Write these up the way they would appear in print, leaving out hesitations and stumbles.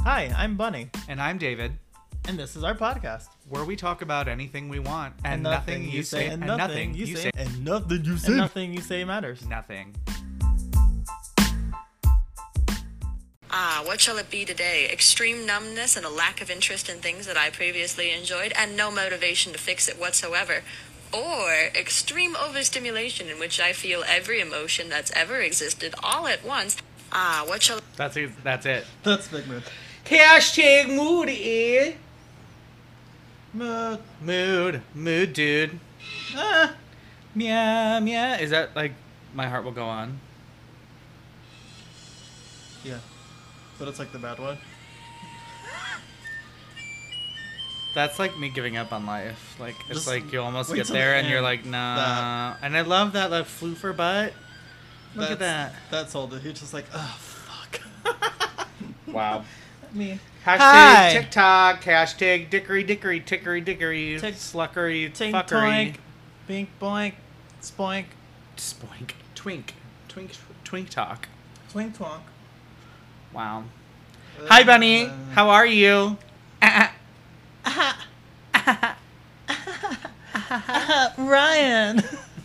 Hi, I'm Bunny, And I'm David, and this is our podcast. where we talk about anything we want and nothing you say, and nothing you say, and nothing you and nothing you say matters. nothing. What shall it be today? Extreme numbness and a lack of interest in things that I previously enjoyed and no motivation to fix it whatsoever. Or extreme overstimulation in which I feel every emotion that's ever existed all at once. What shall... That's it. That's it. That's Big Mood. Hashtag moody. Mood. Mood, dude. Ah. Meow, meow. Is that like My Heart Will Go On? Yeah. But it's like the bad one. That's like me giving up on life. Like, it's Just like you almost wait get till there the and you're end. like, nah. And I love that like floofer butt. Look at that. That's all. He's just like, oh, fuck. Wow. Me. Hashtag Hi. TikTok. Hashtag dickory dickory tickery dickory Tick- sluckery Tink fuckery. toink. Bink boink. Spoink. Spoink. Twink talk. Twink twonk. Wow. Hi, Bunny. How are you? Ryan.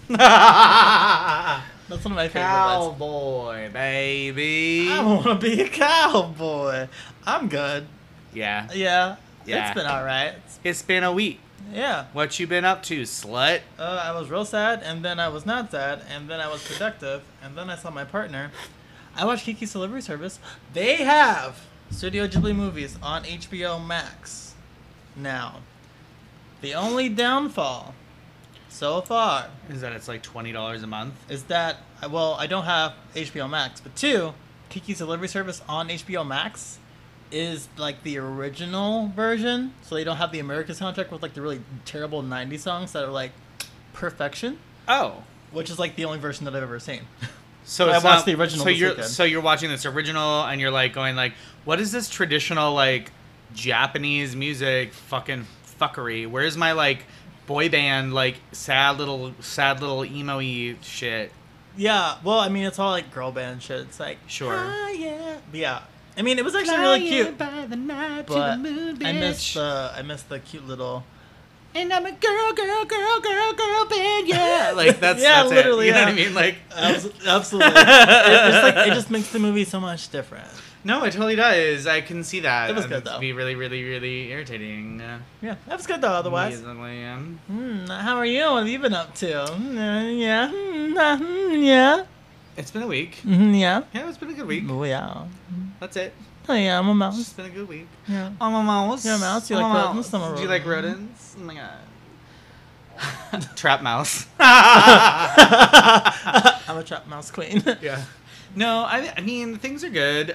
That's one of my favorite lines. Cowboy, baby. I want to be a cowboy. I'm good. Yeah. Yeah. Yeah. It's been alright. It's been a week. Yeah. What you been up to, slut? I was real sad, and then I was not sad, and then I was productive, and then I saw my partner. I watched Kiki's Delivery Service. They have Studio Ghibli movies on HBO Max now. The only downfall so far Is that it's like $20 a month? is that, well, I don't have HBO Max, but two, Kiki's Delivery Service on HBO Max is like the original version, so they don't have the American soundtrack with like the really terrible 90s songs that are like perfection, Oh. which is like the only version that I've ever seen. So I it's watched not- the original So this you're weekend. so you're watching this original and you're like going like, what is this traditional like Japanese music fucking fuckery? Where's my like boy band like sad little emo-y shit? Yeah, well, I mean, it's all like girl band shit. It's like, Sure. ah, yeah. But yeah, I mean, it was actually really cute, By the night to but the moon, I missed bitch. the cute little. And I'm a girl band, yeah. Like that's Yeah, that's literally, it. You know yeah. what I mean? Like Absolutely, it just makes the movie so much different. no, it totally does. I can see that. It was And good, it'd though. Be really, really, really irritating. Yeah, that was good though. Otherwise, Easily, how are you? What have you been up to? Yeah, yeah, It's been a week. yeah. Yeah, it's been a good week. Oh yeah. That's it. Oh yeah, I'm a It's mouse. just been a good week. Yeah. I'm a mouse. You're a mouse? You I'm like a rodents? mouse. I'm a Do you like rodent. rodents? Oh my god. Trap mouse. I'm a trap mouse queen. Yeah. No, I mean things are good.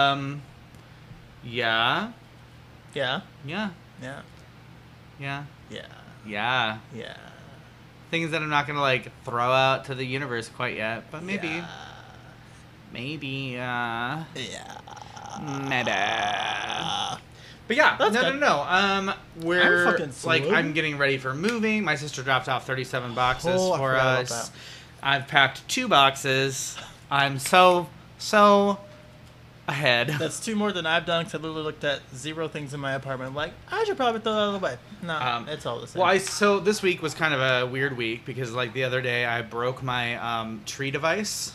Yeah. Yeah. Yeah. Yeah. Yeah. Yeah. Yeah. Yeah. Things that I'm not gonna like throw out to the universe quite yet, but maybe. Yeah. Maybe. Yeah. Maybe. But yeah, That's no, good. no. We're fucking like slow. I'm getting ready for moving. My sister dropped off 37 boxes Oh, I for forgot about us. that. I've packed 2 boxes. I'm so ahead. That's 2 more than I've done because I literally looked at 0 things in my apartment. I'm like, I should probably throw that out of the way. No, it's all the same. Well, so this week was kind of a weird week because like the other day I broke my tree device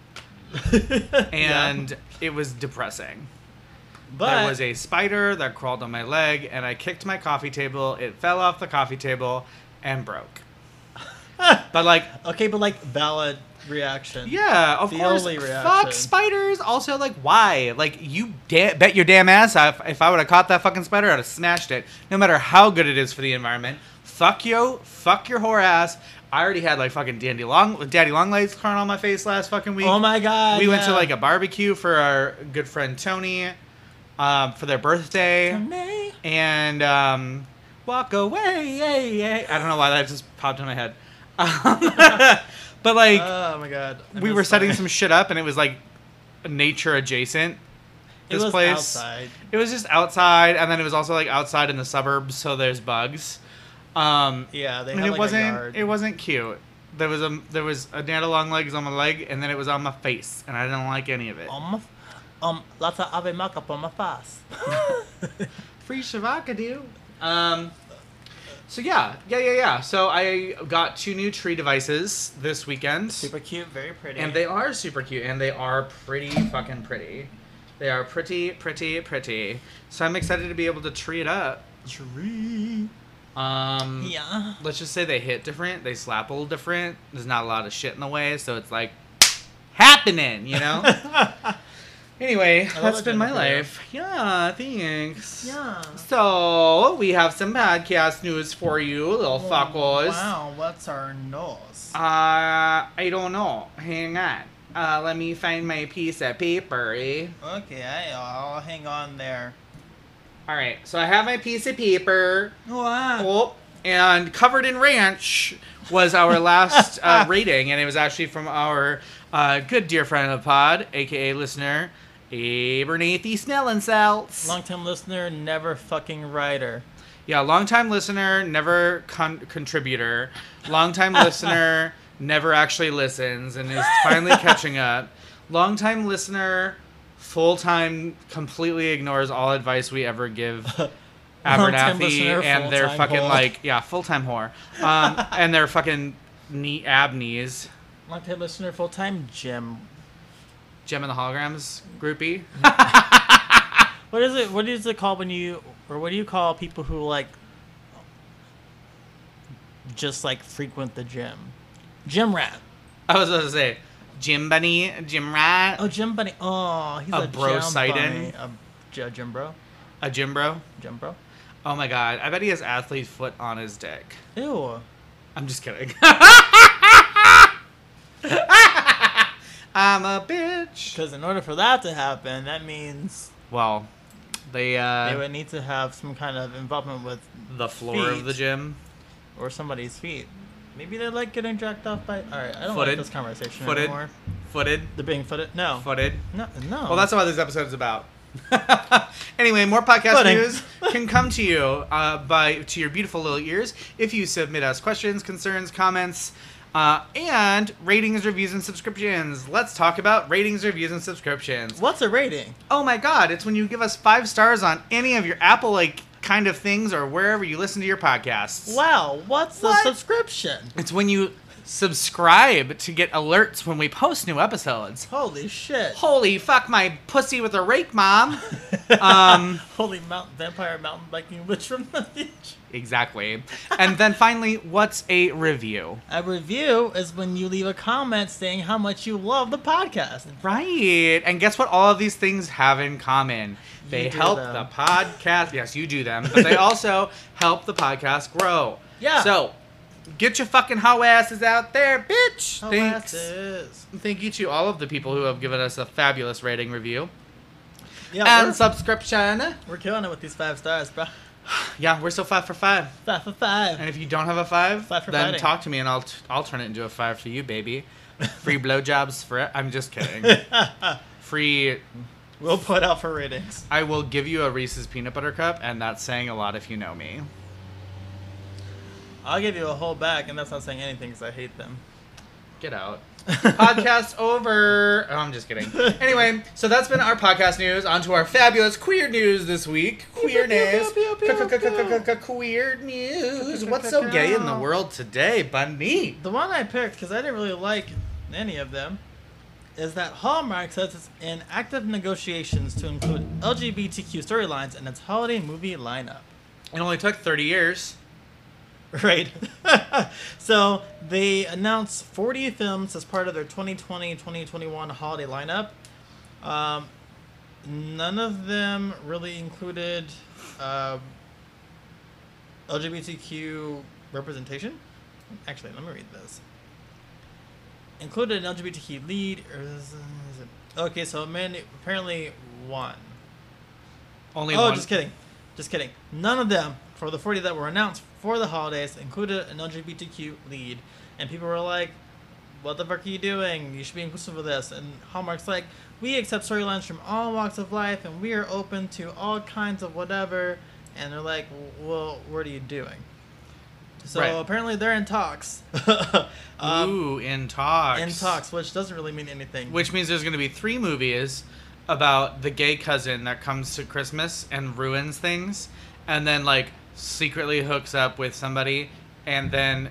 and it was depressing. but There was a spider that crawled on my leg, and I kicked my coffee table. It fell off the coffee table and broke. But like, okay, but like valid reaction. yeah, of The course. only Fuck reaction. spiders. Also, like, why? Like, you bet your damn ass off. If I would have caught that fucking spider, I'd have smashed it. No matter how good it is for the environment. Fuck you. Fuck your whore ass. I already had like fucking daddy longlegs crawling on my face last fucking week. Oh my god. We went to yeah. like a barbecue for our good friend Tony, for their birthday. May. And walk away. I don't know why that just popped in my head. But like Oh my god. I we missed were setting that. some shit up and it was like nature adjacent. It This was place outside. It was just outside and then it was also like outside in the suburbs, so there's bugs. Yeah, they And had it like wasn't a yard. it wasn't cute. There was a dad of long legs on my leg and then it was on my face and I didn't like any of it. Lots of ave makeup on my face. Free Shavakadu. So yeah. So I got 2 new tree devices this weekend. Super cute, very pretty. And they are super cute, and they are pretty fucking pretty. They are pretty. So I'm excited to be able to tree it up. Tree. Yeah. Let's just say they hit different. They slap a little different. There's not a lot of shit in the way, so it's like happening, you know? Anyway, that's been my life. Yeah, thanks. Yeah. So, we have some podcast news for you, little fuckos. Wow, what's our nose? I don't know. Hang on. Let me find my piece of paper, eh? Okay, I'll hang on there. Alright, so I have my piece of paper. Wow. Oh, and Covered in Ranch was our last rating, and it was actually from our good dear friend of the pod, aka listener, Abernathy Snellenselts. Long-time listener, never fucking writer. Yeah, long-time listener, never contributor. Long-time listener, never actually listens, and is finally catching up. Long-time listener, full-time, completely ignores all advice we ever give Abernathy listener, and their fucking whore. Full-time whore. And their fucking ab knees. Long-time listener, full-time Jim. Gem and the Holograms groupie. What is it? What is it called when you, or what do you call people who just frequent the gym? Gym rat. I was about to say, Gym Bunny, Gym Rat. Oh, Gym Bunny. Oh, he's A a bro gym Sidon. bunny. A gym bro. A Gym Bro. Gym bro. Oh my god, I bet he has athlete foot on his dick. Ew. I'm just kidding. I'm a bitch. Because in order for that to happen, that means Well, they would need to have some kind of involvement with the floor of feet. the gym. Or somebody's feet. Maybe they like getting jacked off by. Alright, I don't Footed. like this conversation Footed. anymore. Footed. They're being footed? No. Footed. No. Well, that's what this episode's about. Anyway, more podcast Footing. news can come to you to your beautiful little ears if you submit us questions, concerns, comments, and ratings, reviews, and subscriptions. Let's talk about ratings, reviews, and subscriptions. What's a rating? Oh my god, it's when you give us 5 stars on any of your Apple kind of things or wherever you listen to your podcasts. Wow, what's the What? subscription? It's when you subscribe to get alerts when we post new episodes. Holy shit. Holy fuck my pussy with a rake, Mom. Holy vampire mountain biking witch from the beach. Exactly. And then finally, what's a review? A review is when you leave a comment saying how much you love the podcast. Right. And guess what all of these things have in common? They do help them. the podcast. Yes, you do them. But they also help the podcast grow. Yeah. So, get your fucking hoe asses out there, bitch. Oh, Thanks. asses. Thank you to all of the people who have given us a fabulous rating review. Yeah, And subscription. we're killing it with these 5 stars, bro. Yeah, we're still 5 for 5. 5 for 5. And if you don't have a 5, Five for then fighting. talk to me and I'll turn it into a 5 for you, baby. Free blowjobs for it. I'm just kidding. Free. We'll put out for ratings. I will give you a Reese's peanut butter cup, and that's saying a lot if you know me. I'll give you a whole bag, and that's not saying anything because I hate them. Get out. Podcast over. Oh, I'm just kidding. Anyway, so that's been our podcast news. On to our fabulous queer news this week. Queer news. Queer news. What's so gay in the world today, Bunny? The one I picked, because I didn't really like any of them, is that Hallmark says it's in active negotiations to include LGBTQ storylines in its holiday movie lineup. It only took 30 years. Right. So they announced 40 films as part of their 2020-2021 holiday lineup. None of them really included LGBTQ representation. Actually, let me read this. Included an LGBTQ lead. Or is it? Okay, so apparently one. Only Oh, one. just kidding. Just kidding. None of them, for the 40 that were announced for the holidays, included an LGBTQ lead. And people were like, what the fuck are you doing? You should be inclusive of this. And Hallmark's like, we accept storylines from all walks of life, and we are open to all kinds of whatever. And they're like, well, what are you doing? So Right. apparently they're in talks. Ooh, in talks. In talks, which doesn't really mean anything. Which means there's going to be 3 movies about the gay cousin that comes to Christmas and ruins things, and then like secretly hooks up with somebody, and then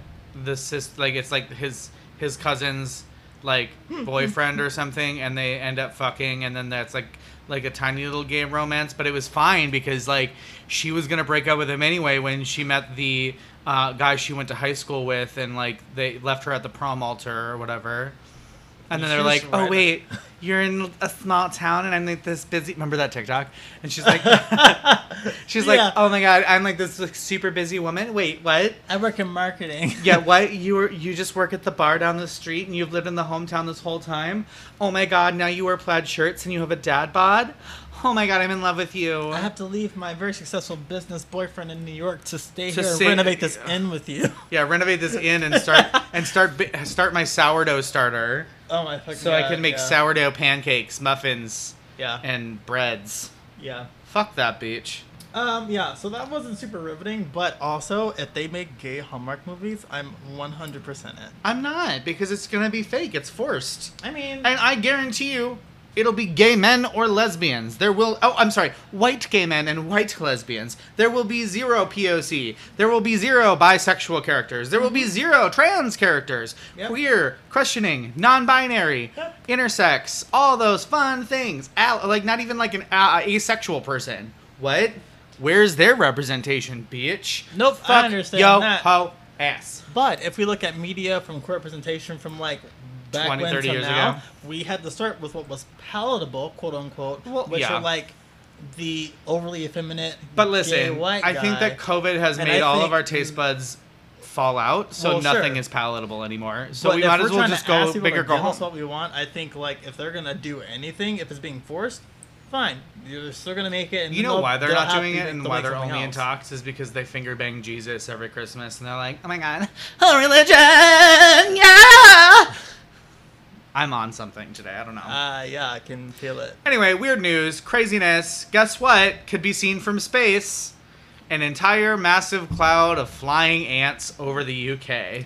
it's like his cousin's like boyfriend or something, and they end up fucking, and then that's like a tiny little gay romance. But it was fine because like she was gonna break up with him anyway when she met the guy she went to high school with, and like they left her at the prom altar or whatever. And then they're like, "Oh wait, you're in a small town, and I'm like this busy." Remember that TikTok? And she's like, Yeah. "Oh my god, I'm like this like, super busy woman." Wait, what? I work in marketing. Yeah, what? You just work at the bar down the street, and you've lived in the hometown this whole time? Oh my god, now you wear plaid shirts and you have a dad bod? Oh my god, I'm in love with you. I have to leave my very successful business boyfriend in New York to stay To here stay- and renovate this inn with you. Yeah, renovate this inn and start my sourdough starter, Oh my fucking so god. I can make sourdough pancakes, muffins, Yeah. and breads. Yeah. Fuck that bitch. Yeah, so that wasn't super riveting, but also, if they make gay Hallmark movies, I'm 100% in. I'm not, because it's gonna be fake. It's forced. I mean, And I guarantee you, it'll be gay men or lesbians. White gay men and white lesbians. There will be zero POC. There will be zero bisexual characters. There will be zero trans characters. Yep. Queer, questioning, non-binary, Yep. intersex, all those fun things. Like not even like an asexual person. What? Where's their representation, bitch? Nope, I Fuck understand yo that. ho ass. but if we look at media from queer representation from like back 20, when 30 to years now, ago. we had to start with what was palatable, quote unquote, Well, which yeah. are like the overly effeminate, But gay listen, white I think guy. that COVID has And made I all think- of our taste buds fall out, so Well, nothing sure. is palatable anymore. So But we if might we're as well trying just to ask go people big or to go give us home. what we want, I think like if they're gonna do anything, if it's being forced, fine. You're still gonna make it. And You know why they're not doing it They'll and make why they're something only in else. talks is because they finger bang Jesus every Christmas and they're like, oh my god, oh religion, yeah. I'm on something today. I don't know. Yeah, I can feel it. Anyway, weird news, craziness. Guess what? Could be seen from space. An entire massive cloud of flying ants over the UK.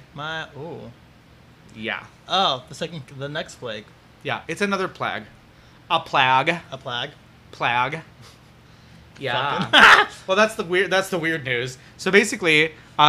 Yeah. Yeah. The next plague, Yeah, it's another plague. A plague. a plague. Plague. Yeah. Well, that's the weird news. So basically,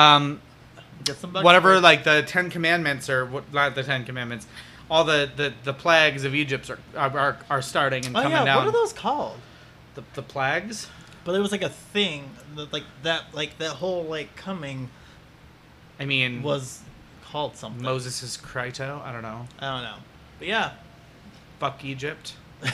Get some bugs whatever first. like the 10 Commandments or not the 10 Commandments, all the plagues of Egypt are starting and Oh coming yeah, down. what are those called? The plagues? But there was like a thing that that whole like coming I mean, was called something. Moses' Crito? I don't know. I don't know. But yeah. Fuck Egypt.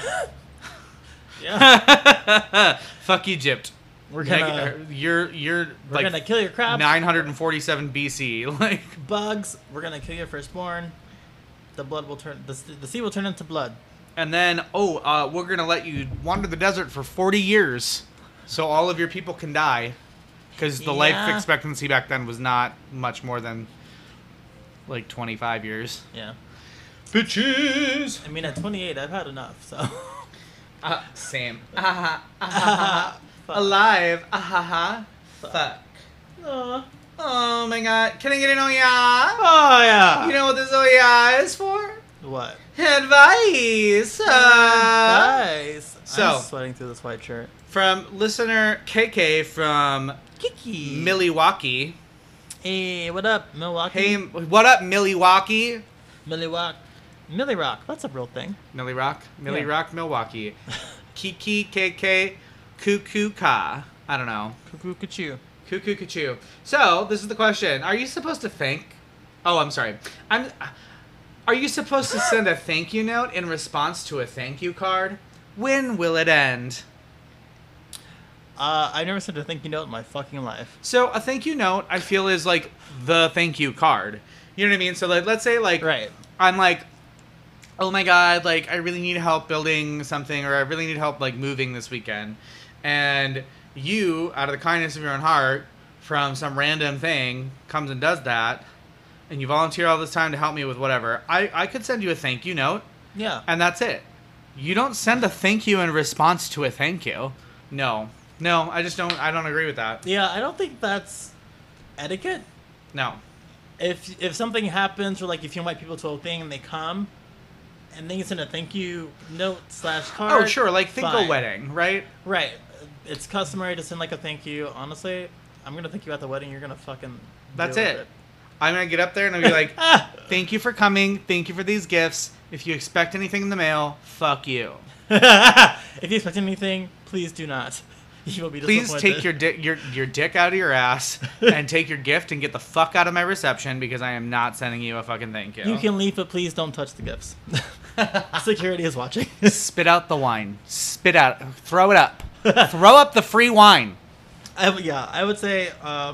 Yeah. Fuck Egypt. We're gonna You're we're like gonna kill your crabs, 947 BC. Like bugs, we're gonna kill your firstborn. The blood will turn the sea will turn into blood. and then we're gonna let you wander the desert for 40 years, so all of your people can die, because the life Yeah. expectancy back then was not much more than like 25 years. Yeah. Bitches. I mean at 28 I've had enough, so Same. Fuck. Alive. Fuck. Aw. Oh my god. Can I get an oh yeah? Oh yeah. You know what this oh yeah is for? what? Advice. Nice. so- I'm sweating through this white shirt. From listener KK from Kiki. Milwaukee. Hey, what up, Milwaukee? Hey, what up, Milwaukee? Millie Rock. That's a real thing. Millie Rock? Millie Yeah. Rock, Milwaukee. Kiki KK Cuckoo Ka. I don't know. Cuckoo Cuckoo. Cuckoo Cuckoo. So, this is the question. Are you supposed to thank... Oh, I'm sorry. Are you supposed to send a thank you note in response to a thank you card? When will it end? I never sent a thank you note in my fucking life. So, a thank you note, I feel, is like the thank you card. You know what I mean? So, like, let's say, like, Right. I'm like, oh my god, like, I really need help building something, or I really need help, like, moving this weekend. And you, out of the kindness of your own heart, from some random thing, comes and does that, and you volunteer all this time to help me with whatever. I could send you a thank you note, Yeah. and that's it. You don't send a thank you in response to a thank you. No, I don't agree with that. Yeah, I don't think that's etiquette. No. If something happens, or like if you invite people to a thing and they come, and then you send a thank you note / card. Oh, sure, like think fine. a wedding, right? Right. It's customary to send like a thank you. Honestly, I'm gonna thank you at the wedding. You're gonna fucking. That's deal it. with I'm gonna get up there and I'll be like, thank you for coming, thank you for these gifts. If you expect anything in the mail, fuck you. If you expect anything, please do not. You will be Please disappointed. take your dick out of your ass and take your gift and get the fuck out of my reception because I am not sending you a fucking thank you. You can leave, but please don't touch the gifts. Security is watching. Spit out the wine. Spit out. Throw it up. Throw up the free wine. I would say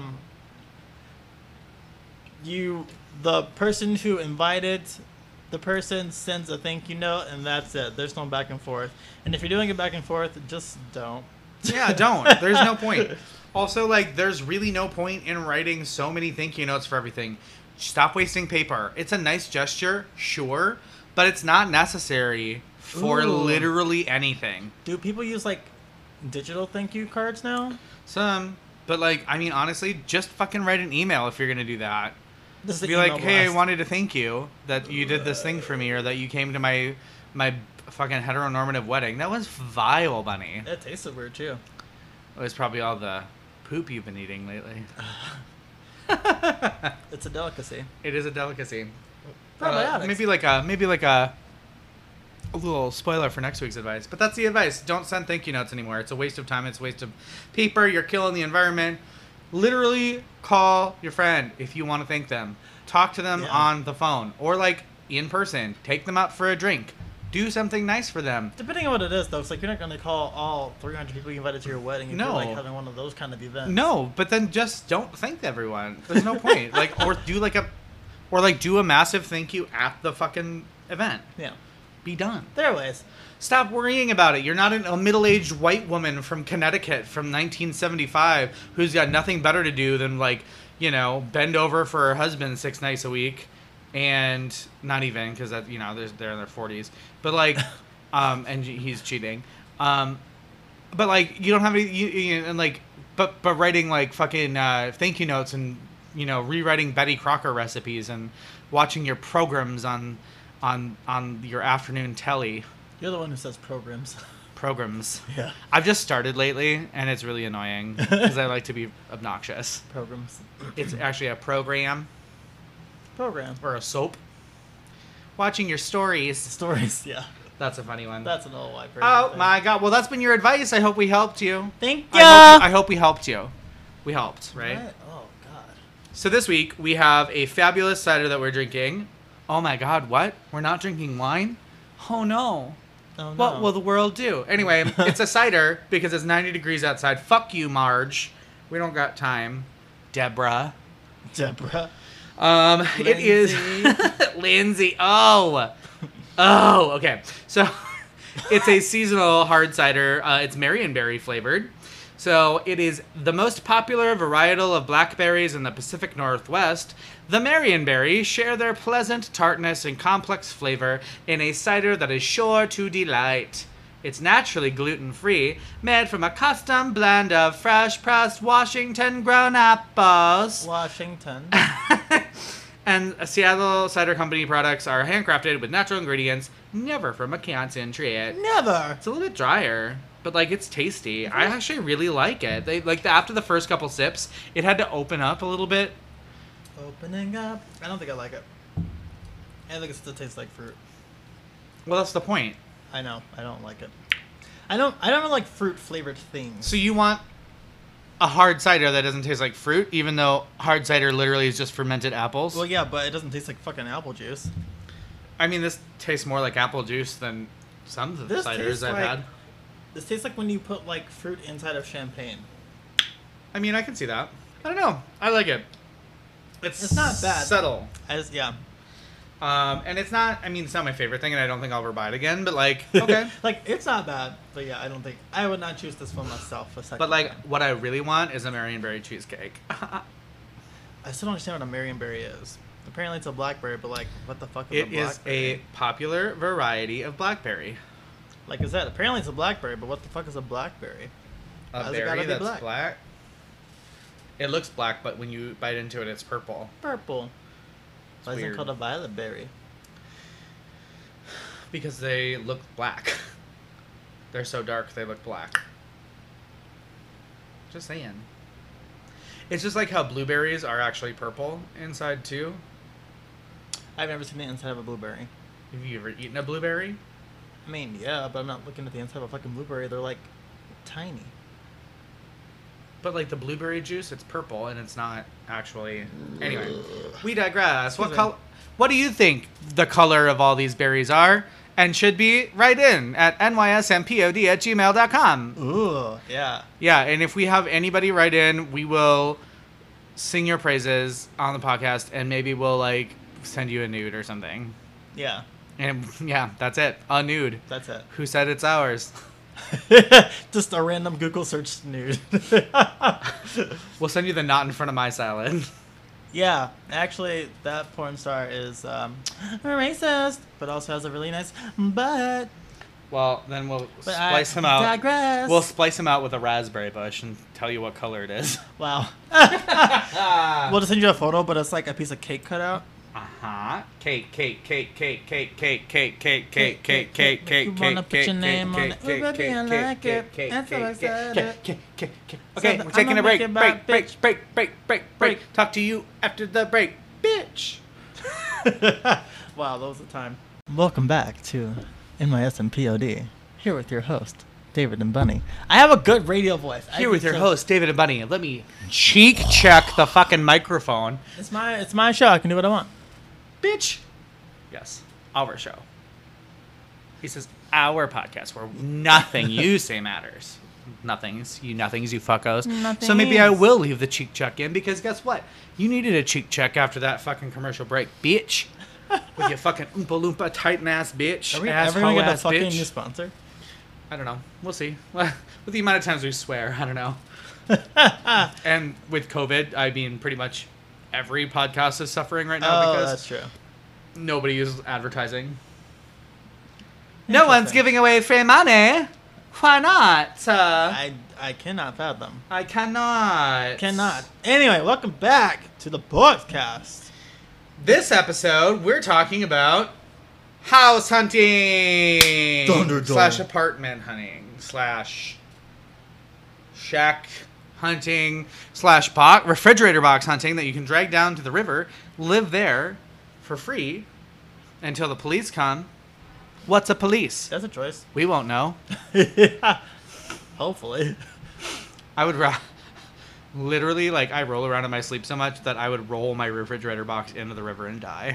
the person who invited the person sends a thank you note, and that's it. There's no back and forth. And if you're doing it back and forth, just don't. Yeah, don't. There's no point. Also, like, there's really no point in writing so many thank you notes for everything. Stop wasting paper. It's a nice gesture, sure, but it's not necessary for Ooh. literally anything. Do people use like digital thank you cards now? Some, but like, I mean, honestly, just fucking write an email if you're gonna do that. This is the Be like, email hey, I blast. wanted to thank you that you did this thing for me, or that you came to my fucking heteronormative wedding. That was vile, Bunny. It tasted weird too. It was probably all the poop you've been eating lately. It's a delicacy. It is a delicacy. Probiotics. Maybe like a little spoiler for next week's advice. But that's the advice. Don't send thank you notes anymore. It's a waste of time. It's a waste of paper. You're killing the environment. Literally call your friend if you want to thank them. Talk to them Yeah. on the phone or like in person. Take them out for a drink. Do something nice for them. Depending on what it is, though, it's like you're not going to call all 300 people you invited to your wedding if No. you're like having one of those kind of events. No, but then just don't thank everyone. There's no point. Like, or do a massive thank you at the fucking event. Yeah. Be done. There are ways. Stop worrying about it. You're not a middle-aged white woman from Connecticut from 1975 who's got nothing better to do than, like, you know, bend over for her husband 6 nights a week, and not even because that, you know, they're in their 40s, but like, and he's cheating, but like you don't have any, and like, but writing like fucking thank you notes and, you know, rewriting Betty Crocker recipes and watching your programs on your afternoon telly. You're the one who says programs. Programs. Yeah. I've just started lately, and it's really annoying because I like to be obnoxious. Programs. It's actually a program Program. or a soap. Watching your stories. Stories, yeah. That's a funny one. That's an old white person. Oh thing. my god. Well, that's been your advice. I hope we helped you. Thank you! I hope we helped you. We helped, right? What? Oh, God. So this week, we have a fabulous cider that we're drinking. Oh my god, what? We're not drinking wine? Oh no. Oh, no. What will the world do? Anyway, it's a cider because it's 90 degrees outside. Fuck you, Marge. We don't got time. Deborah. Deborah. It is Lindsay. Oh, okay. So it's a seasonal hard cider. It's Marionberry flavored. So it is the most popular varietal of blackberries in the Pacific Northwest. The Marionberry share their pleasant tartness and complex flavor in a cider that is sure to delight. It's naturally gluten-free, made from a custom blend of fresh-pressed Washington-grown apples. Washington. And Seattle Cider Company products are handcrafted with natural ingredients, never from a concentrate. Never. It's a little bit drier, but like it's tasty. I actually really like it. They like after the first couple sips, it had to open up a little bit. Opening up. I don't think I like it. I think it still tastes like fruit. Well, that's the point. I know. I don't like it. I don't like fruit flavored things. So you want a hard cider that doesn't taste like fruit, even though hard cider literally is just fermented apples? Well, yeah, but it doesn't taste like fucking apple juice. I mean, this tastes more like apple juice than some of the This ciders tastes I've like- had. This tastes like when you put like fruit inside of champagne. I mean, I can see that. I don't know. I like it. It's not bad. Subtle. Yeah. And it's not, I mean, it's not my favorite thing, and I don't think I'll ever buy it again, but like, okay. Like, it's not bad, but yeah, I would not choose this for myself a second But like, time. what I really want is a Marionberry cheesecake. I still don't understand what a Marionberry is. Apparently it's a blackberry, but like, what the fuck is It a is blackberry? a popular variety of blackberry. Like, is that, apparently it's a blackberry, but what the fuck is a blackberry? A Why's it gotta berry be that's black? black. It looks black, but when you bite into it, it's purple. Purple. Why is it weird. called a violet berry? Because they look black. They're so dark, they look black. Just saying. It's just like how blueberries are actually purple inside, too. I've never seen the inside of a blueberry. Have you ever eaten a blueberry? I mean, yeah, but I'm not looking at the inside of a fucking blueberry. They're, like, tiny. But, like, the blueberry juice, it's purple, and it's not actually... Anyway, we digress. What do you think the color of all these berries are? And should be, write in at nysmpod@gmail.com. Ooh, yeah. Yeah, and if we have anybody write in, we will sing your praises on the podcast, and maybe we'll, like, send you a nude or something. Yeah. And, yeah, that's it. A nude. That's it. Who said it's ours? Just a random Google search nude. We'll send you the not in front of my salad. Yeah, actually, that porn star is racist, but also has a really nice butt. Well, then we'll But splice I him out. digress. We'll splice him out with a raspberry bush and tell you what color it is. Wow. We'll just send you a photo, but it's like a piece of cake cut out. Uh-huh. Cake. You wanna put your name on it. Ooh, baby, I like it. I'm so excited. Okay, So we're taking I'ma a break. make it back, Break. Talk to you after the break, bitch. Wow, that was the time. Welcome back to NYSMPOD. Here with your host, David and Bunny. I have a good radio voice. Here with your host, David and Bunny. Let me cheek check the fucking microphone. It's my show. I can do what I want. Bitch. Yes, our show. He says our podcast where nothing you say matters. Nothings, you fuckos. So maybe I will leave the cheek check in because guess what? You needed a cheek check after that fucking commercial break, bitch. With your fucking Oompa Loompa Titan ass bitch. Are we ass ever gonna get a ass fucking bitch. new sponsor? I don't know. We'll see. With the amount of times we swear, I don't know. And with COVID, I mean, pretty much every podcast is suffering right now because that's true. nobody uses advertising. No one's giving away free money. Why not? I cannot fathom. I cannot. Anyway, welcome back to the podcast. This episode, we're talking about house hunting Thunderdome. / apartment hunting / shack hunting / refrigerator box hunting that you can drag down to the river, live there for free until the police come. What's a police? That's a choice. We won't know. Hopefully. I would literally, like, I roll around in my sleep so much that I would roll my refrigerator box into the river and die.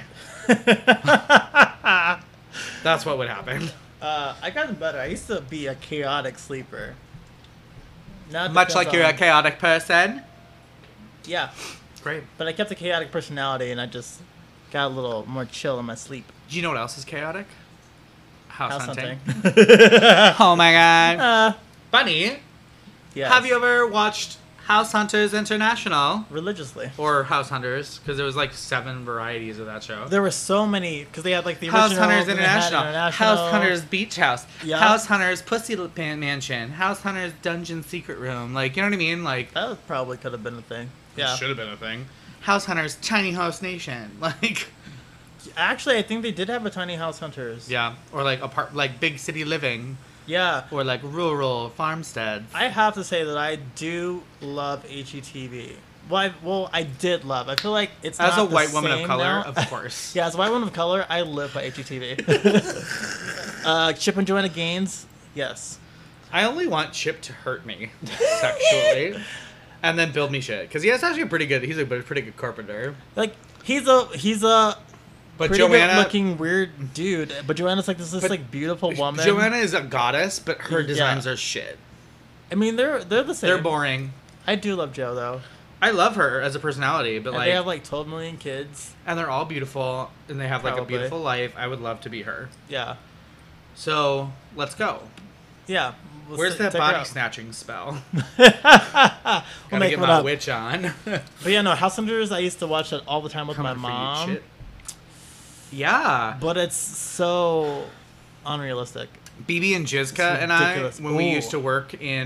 That's what would happen. I gotten better. I used to be a chaotic sleeper. Now it Much depends like you're a on- chaotic person. Yeah, Great. but I kept a chaotic personality, and I just got a little more chill in my sleep. Do you know what else is chaotic? House hunting. hunting. Oh my god. Bunny. Yeah. Have you ever watched House Hunters International? Religiously. Or House Hunters, because there was like 7 varieties of that show. There were so many, because they had like the House original. Hunters then they had International. House Hunters Beach House. Yeah. House Hunters Pussy Mansion. House Hunters Dungeon Secret Room. Like, you know what I mean? Like, That probably could have been a thing. Yeah. should have been a thing. House Hunters Tiny House Nation. Like, Actually, I think they did have a Tiny House Hunters. yeah. Or like big city living. Yeah. Or like rural farmsteads. I have to say that I do love HGTV. I did love. I feel like it's As not a the white woman of same color, now. of course. Yeah, as a white woman of color, I live by HGTV. Chip and Joanna Gaines, yes. I only want Chip to hurt me sexually, and then build me shit. Because he's actually pretty good. He's a pretty good carpenter. Like he's a But pretty Joanna, good looking weird dude. But Joanna's like this like beautiful woman. Joanna is a goddess, but her Yeah. designs are shit. I mean, they're the same. They're boring. I do love Joe though. I love her as a personality, but And like, they have like 12 million kids. and they're all beautiful, and they have like a Probably. beautiful life. I would love to be her. Yeah, So let's go. yeah. We'll Where's that take her body out. snatching spell? We'll Gotta make get one my up. witch on. But yeah, no, House Hunters. I used to watch that all the time with my Coming for you, mom. shit. Yeah. But it's so unrealistic. BB and Jizka It's and I, ridiculous. when we Ooh. used to work in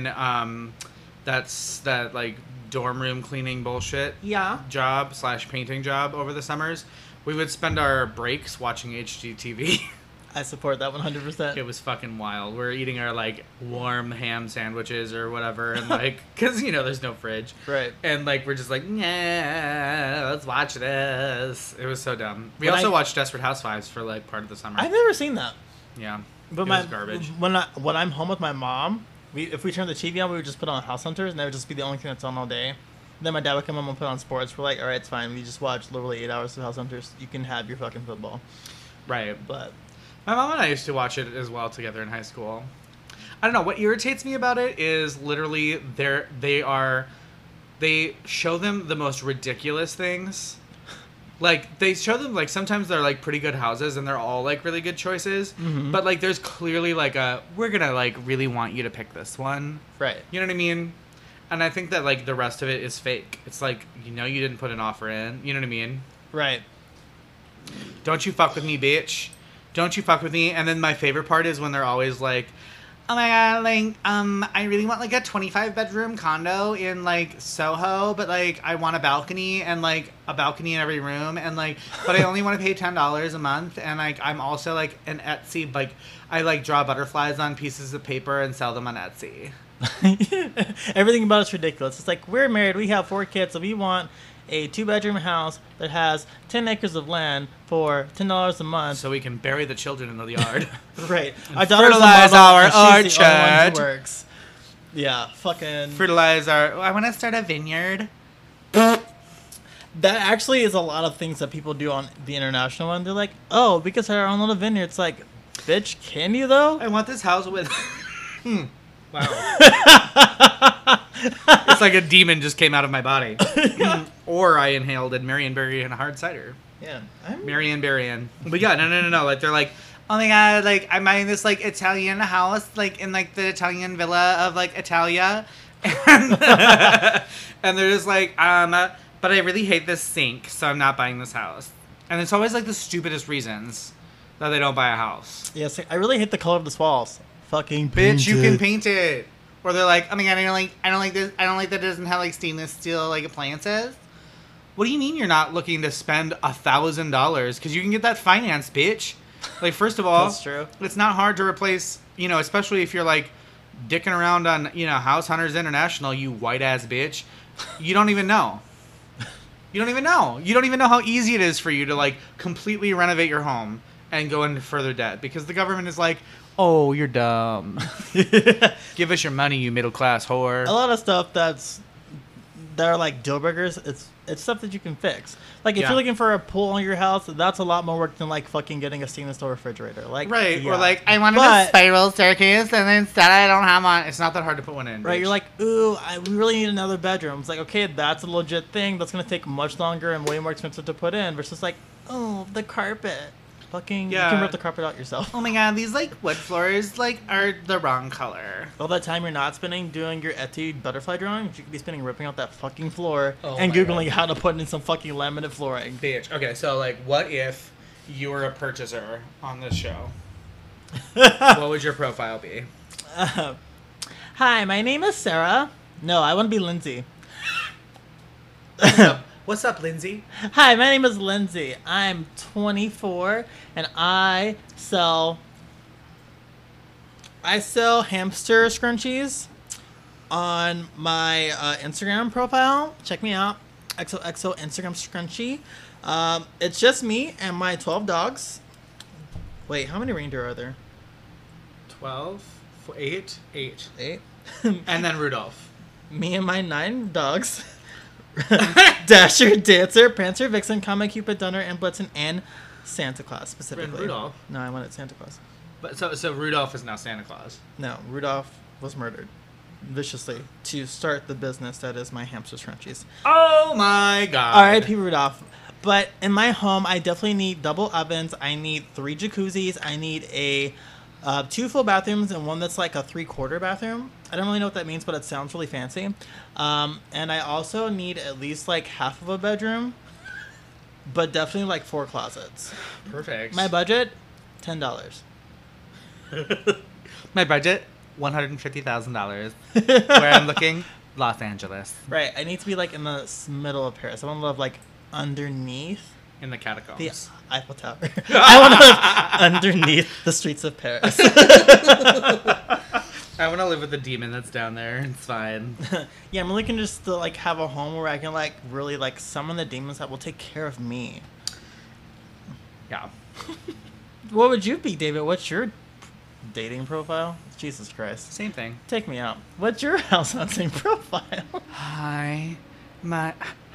that like dorm room cleaning bullshit Yeah. job / painting job over the summers, we would spend our breaks watching HGTV. I support that 100%. It was fucking wild. We're eating our like warm ham sandwiches or whatever, and like, cause there's no fridge, Right. And like we're just like, yeah, let's watch this. It was so dumb. We When also I- watched Desperate Housewives for like part of the summer. I've never seen that. Yeah, But it was garbage. when I'm home with my mom, if we turn the TV on, we would just put on House Hunters, and that would just be the only thing that's on all day. Then my dad would come home and put on sports. We're like, all right, it's fine. We just watch literally 8 hours of House Hunters. You can have your fucking football. Right. But My mom and I used to watch it as well together in high school. I don't know. What irritates me about it is literally they show them the most ridiculous things. Like, they show them, like, sometimes they're, like, pretty good houses, and they're all, like, really good choices. Mhm. But, like, there's clearly, like, we're gonna, like, really want you to pick this one. right. You know what I mean? And I think that, like, the rest of it is fake. It's like, you didn't put an offer in. You know what I mean? Right. Don't you fuck with me, bitch. Don't you fuck with me. And then my favorite part is when they're always like, oh my god, like, I really want like a 25-bedroom condo in like Soho, but like I want a balcony and like a balcony in every room, and like, but I only want to pay $10 a month, and like I'm also like an Etsy, like I like draw butterflies on pieces of paper and sell them on Etsy. Everything about it's ridiculous. It's like, we're married, we have 4 kids, so we want a 2-bedroom house that has 10 acres of land for $10 a month. So we can bury the children in the yard. Right. Our daughter's a fertilize model, our and she's the only one who orchard. works. Yeah, fucking. Fertilize our. I want to start a vineyard. That actually is a lot of things that people do on the international one. They're like, oh, we can start our own little vineyard. It's like, bitch, can you though? I want this house with. Wow. It's like a demon just came out of my body. Or I inhaled a Marionberry and a hard cider. Yeah. Marionberry. But yeah, no. Like, they're like, oh my god, like, I'm buying this, like, Italian house, like, in, like, the Italian villa of, like, Italia. And, and they're just like, but I really hate this sink, so I'm not buying this house. And it's always, like, the stupidest reasons that they don't buy a house. Yes, I really hate the color of this walls. Fucking Bitch, you can paint paint it. Or they're like, oh my god, I don't like this. I don't like that it doesn't have like stainless steel like appliances. What do you mean you're not looking to spend $1,000? Because you can get that financed, bitch. Like, first of all, That's true. It's not hard to replace. Especially if you're like dicking around on House Hunters International, you white ass bitch. You don't even know. You don't even know. You don't even know how easy it is for you to like completely renovate your home and go into further debt because the government is like, oh, you're dumb. Give us your money, you middle class whore. A lot of stuff that are like deal breakers. It's stuff that you can fix. Like if Yeah. you're looking for a pool on your house, that's a lot more work than like fucking getting a stainless steel refrigerator. Like Right, yeah. or like, I wanted a But- spiral staircase, and instead I don't have one. It's not that hard to put one in. Right, bitch. you're like, ooh, we really need another bedroom. It's like, okay, that's a legit thing. That's gonna take much longer and way more expensive to put in. Versus like, oh, the carpet. Fucking, you Yeah. can rip the carpet out yourself. oh my god, these like wood floors like are the wrong color. All that time you're not spending doing your Etsy butterfly drawings, you could be spending ripping out that fucking floor Oh and my Googling God. how to put in some fucking laminate flooring. Bitch. Okay, so like, what if you were a purchaser on this show? What would your profile be? Hi, my name is Sarah. No, I want to be Lindsay. What's up, Lindsay? Hi, my name is Lindsay. I'm 24 and I sell hamster scrunchies on my Instagram profile. Check me out. XOXO Instagram scrunchie. It's just me and my 12 dogs. Wait, how many reindeer are there? 12, 8. 8. And then Rudolph. Me and my 9 dogs. Dasher, Dancer, Prancer, Vixen, Comet, Cupid, Donner, and Blitzen, and Santa Claus specifically. And Rudolph. No, I wanted Santa Claus. But so Rudolph is now Santa Claus. No, Rudolph was murdered viciously to start the business that is my hamster scrunchies. Oh my god. R.I.P. Rudolph. But in my home, I definitely need double ovens. I need 3 jacuzzis. I need a 2 full bathrooms and one that's like a 3/4 bathroom. I don't really know what that means, but it sounds really fancy. And I also need at least like half of a bedroom, but definitely like 4 closets. Perfect. My budget, $10. My budget, $150,000. Where I'm looking, Los Angeles. Right. I need to be like in the middle of Paris. I want to live like underneath in the catacombs. The Eiffel Tower. I want to live underneath the streets of Paris. I want to live with the demon that's down there. It's fine. Yeah, I'm really looking just to like have a home where I can like really like summon the demons that will take care of me. Yeah. What would you be, David? What's your dating profile? Jesus Christ. Same thing. Take me out. What's your house hunting profile? Hi. My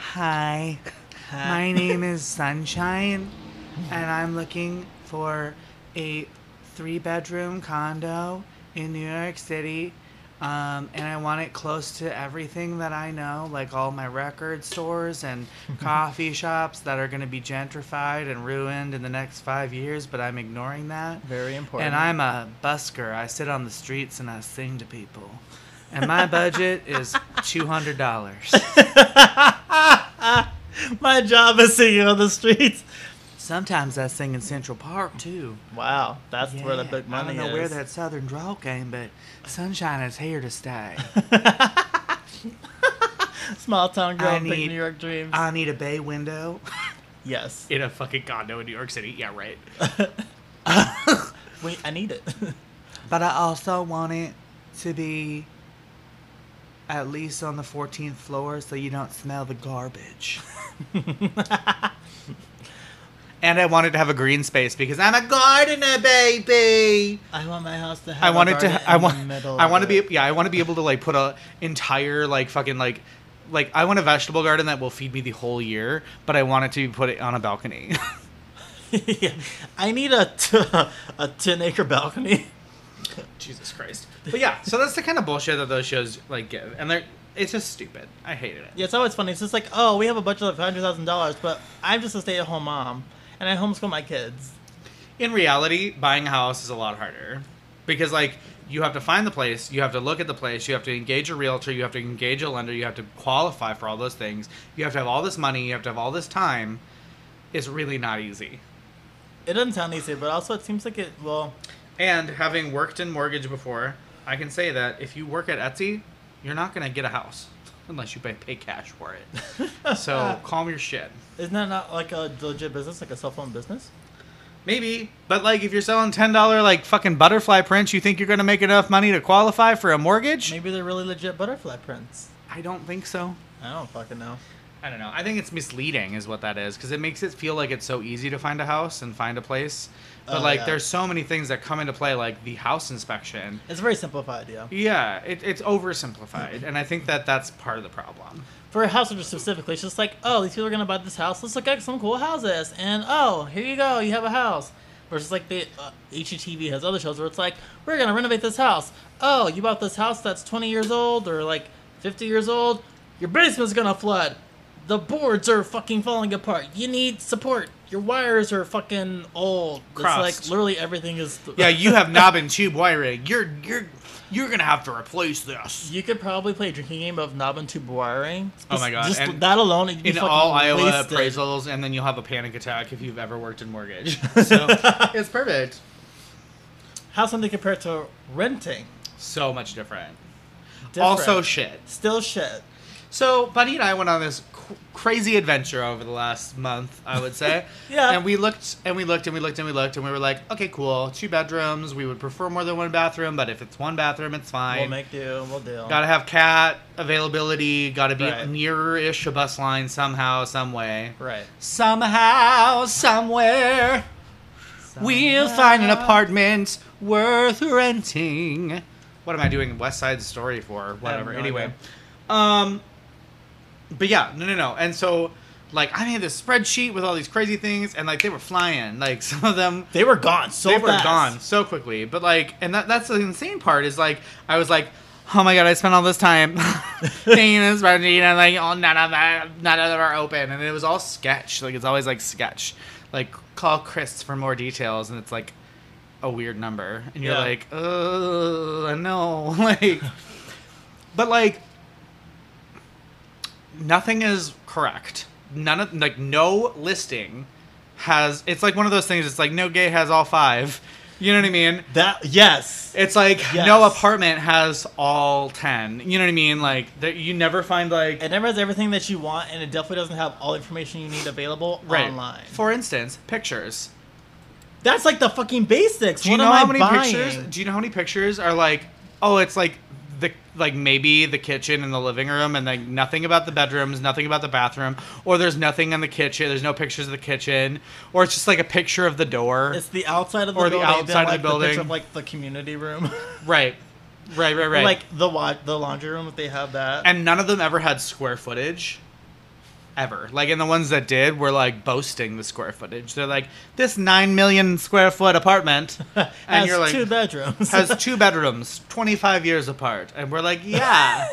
name is Sunshine, and I'm looking for a 3-bedroom condo in New York City, and I want it close to everything that I know, like all my record stores and coffee shops that are going to be gentrified and ruined in the next 5 years, but I'm ignoring that. Very important. And I'm a busker. I sit on the streets and I sing to people. And my budget is $200. My job is singing on the streets. Sometimes I sing in Central Park, too. Wow, that's where the big money I is. don't know where that Southern drawl came, but Sunshine is here to stay. Small town girl, I big need- New York dreams. I need a bay window. Yes. In a fucking condo in New York City. Yeah, right. Wait, I need it. But I also want it to be at least on the 14th floor so you don't smell the garbage. And I wanted to have a green space because I'm a gardener, baby. I want my house to have I wanted to. I want. the middle I want to of be. it. Yeah, I want to be able to like put a entire like fucking like I want a vegetable garden that will feed me the whole year, but I want it to put it on a balcony. Yeah. I need a 10-acre balcony. Jesus Christ. But yeah, so that's the kind of bullshit that those shows like give, and it's just stupid. I hated it. Yeah, it's always funny. It's just like, oh, we have a budget of $100,000, but I'm just a stay-at-home mom, and I homeschool my kids. In reality, buying a house is a lot harder because like you have to find the place, you have to look at the place, you have to engage a realtor, you have to engage a lender, you have to qualify for all those things. You have to have all this money, you have to have all this time. It's really not easy. It doesn't sound easy, but also it seems like it, well... And having worked in mortgage before, I can say that if you work at Etsy, you're not going to get a house unless you pay cash for it. So calm your shit. Isn't that not like a legit business, like a cell phone business? Maybe, but like if you're selling $10 like fucking butterfly prints, you think you're going to make enough money to qualify for a mortgage? Maybe they're really legit butterfly prints. I don't think so. I don't fucking know. I don't know. I think it's misleading is what that is because it makes it feel like it's so easy to find a house and find a place. But Oh, yeah. there's so many things that come into play, like the house inspection. It's very simplified, yeah. Yeah, it's oversimplified, and I think that that's part of the problem. For a house hunter specifically, it's just like, oh, these people are going to buy this house. Let's look at some cool houses. And, oh, here you go. You have a house. Versus like the HGTV has other shows where it's like, we're going to renovate this house. Oh, you bought this house that's 20 years old or like 50 years old. Your basement's going to flood. The boards are fucking falling apart. You need support. Your wires are fucking old. Crossed. It's like literally everything is... Yeah, you have knob and tube wiring. You're gonna have to replace this. You could probably play a drinking game of knob and tube wiring. Oh my God, Just and that alone, you'd be In fucking all Iowa wasted. appraisals, and then you'll have a panic attack if you've ever worked in mortgage. So it's perfect. How's something compared to renting? So much different. Different. Also shit. Still shit. So Bunny and I went on this crazy adventure over the last month, I would say. Yeah. And we looked and we looked and we looked and we looked and we were like, okay, cool, 2 bedrooms. We would prefer more than 1 bathroom, but if it's 1 bathroom, it's fine. We'll make do. We'll do. Gotta have cat availability. Gotta be Right. near-ish a bus line somehow, some way. Right. Somehow, somewhere, we'll find an apartment worth renting. What am I doing West Side Story for? Whatever. no Anyway. idea. But yeah, no. And so, like, I made this spreadsheet with all these crazy things, and, like, they were flying. Like, some of them... They were gone so they fast. were gone so quickly. But, like, and that's the insane part is, like, I was like, oh my God, I spent all this time making this spreadsheet, and, like, oh, none of them are open. And it was all sketch. Like, it's always, like, sketch. Like, call Chris for more details, and it's, like, a weird number. And you're Yeah. like, no. Like, but, like, nothing is correct. No listing has. It's like one of those things. It's like no gay has all 5. You know what I mean? Yes. It's like Yes. no apartment has all 10. You know what I mean? Like you never find like It never has everything that you want, and it definitely doesn't have all the information you need available online. For instance, pictures. That's like the fucking basics. Do you What know am how I many buying? pictures? Do you know how many pictures are like? Oh, it's like maybe the kitchen and the living room, and like nothing about the bedrooms, nothing about the bathroom, or there's nothing in the kitchen. There's no pictures of the kitchen, or it's just like a picture of the door. It's the outside of the Or the building, outside of the like, building. picture of like the community room, Right. Or, like the laundry room if they have that. And none of them ever had square footage. Ever. Like, and the ones that did were, like, boasting the square footage. They're like, this 9 million square foot apartment. And has you're like, 2 bedrooms. has 2 bedrooms, 25 years apart. And we're like, yeah.